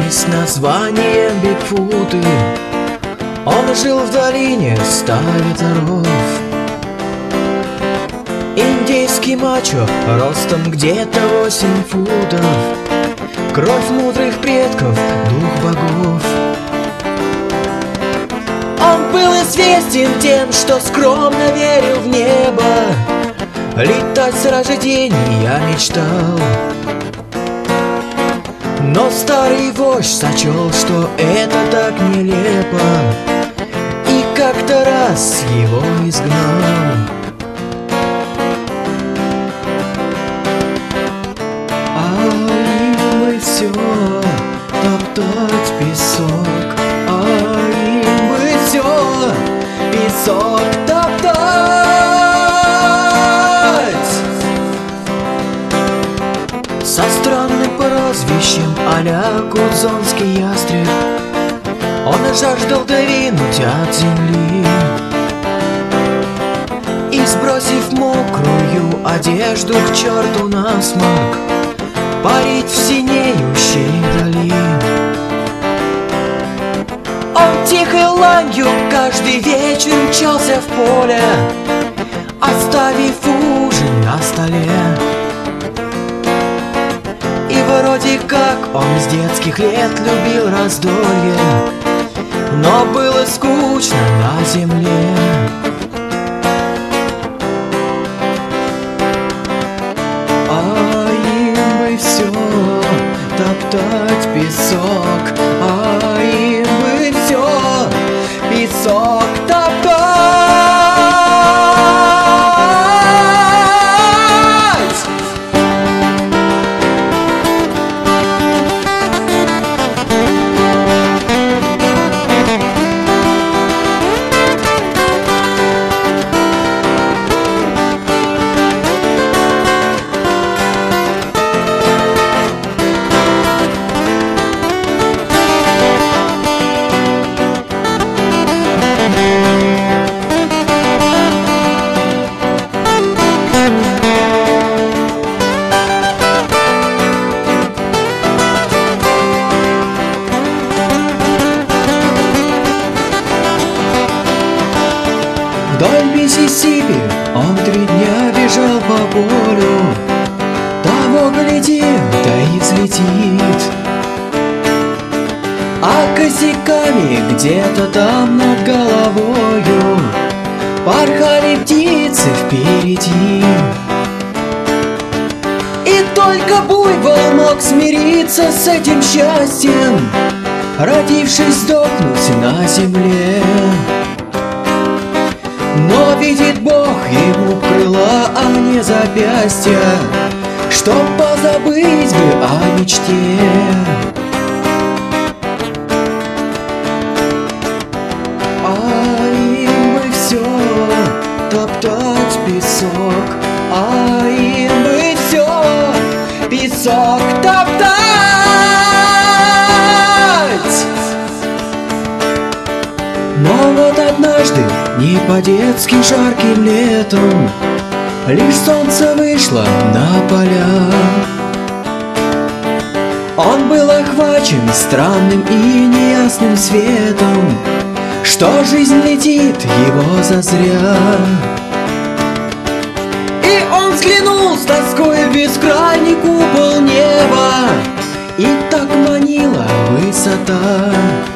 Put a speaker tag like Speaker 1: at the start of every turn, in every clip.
Speaker 1: с названием Бигфуты. Он жил в долине 100 ветров. Индейский мачо, ростом где-то 8 футов. Кровь мудрых предков, дух богов. Он был известен тем, что скромно верил в небо. Летать с рождения мечтал. Но старый вождь сочел, что это так нелепо, и как-то раз его изгнал. А им бы все топтать песок, а им бы все песок топтать. Со странным прозвищем а-ля Кудзонский ястреб он жаждал двинуть от земли и, сбросив мокрую одежду к черту насморк, парить в синеющей дали. Он тихой ланью каждый вечер мчался в поле, оставив ужин на столе. И вроде как он с детских лет любил раздолье, но было скучно на земле. А им бы все топтать песок, а им бы все песок топтать. Вдоль Миссисипи он 3 дня бежал по полю. Того гляди, да и взлетит. А косяками где-то там над головою порхали птицы впереди. И только буйвол мог смириться с этим счастьем, родившись сдохнуть на земле. Но видит Бог ему крыла, а не запястья, чтоб позабыть бы о мечте. А им бы все топтать песок, а им бы все песок топтать. Но вот однажды, не по-детски жарким летом, лишь солнце вышло на поля. Он был охвачен странным и неясным светом, что жизнь летит его зазря. И он взглянул с тоской в бескрайний купол неба, и так манила высота.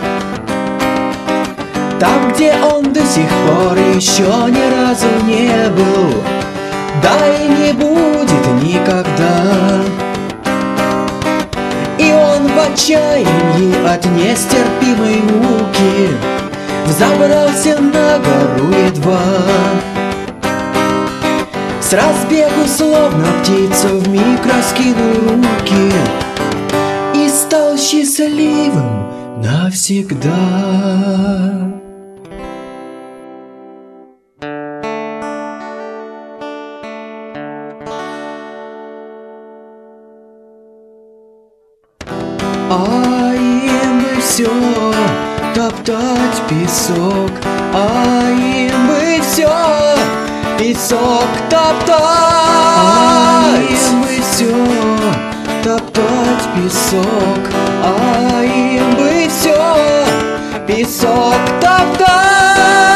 Speaker 1: Там, где он до сих пор еще ни разу не был, да и не будет никогда. И он в отчаянии от нестерпимой муки взобрался на гору едва. С разбегу, словно птица, вмиг раскинул руки и стал счастливым навсегда. А им бы все топтать песок, а им бы все песок топтать, а им бы все топтать песок, а им бы все песок топтать.